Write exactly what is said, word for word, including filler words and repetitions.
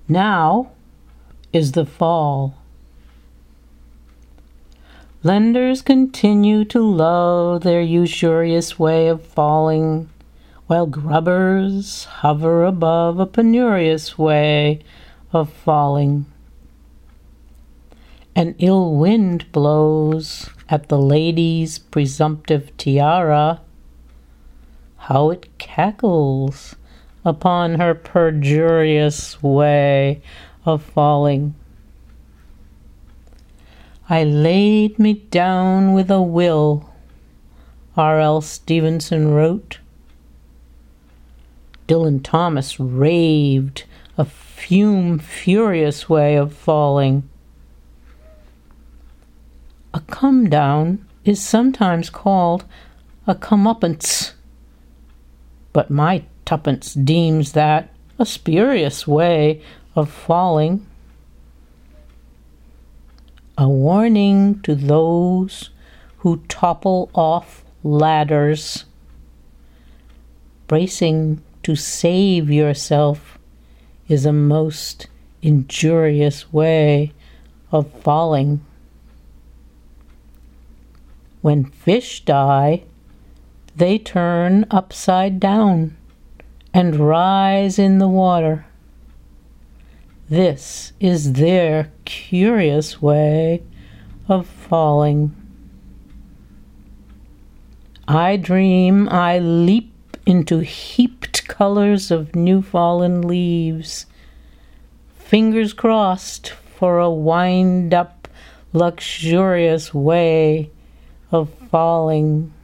Now is the fall. Lenders continue to love their usurious way of falling, while grubbers hover above a penurious way of falling. An ill wind blows at the lady's presumptive tiara. How it cackles upon her perjurious way of falling. I laid me down with a will, R. L. Stevenson wrote. Dylan Thomas raved a fume-furious way of falling. A come-down is sometimes called a comeuppance, but my tuppence deems that a spurious way of falling. A warning to those who topple off ladders. Bracing to save yourself is a most injurious way of falling. When fish die, they turn upside down and rise in the water. This is their curious way of falling. I dream I leap into heaped colors of new-fallen leaves, fingers crossed for a wind-up, luxurious way of falling.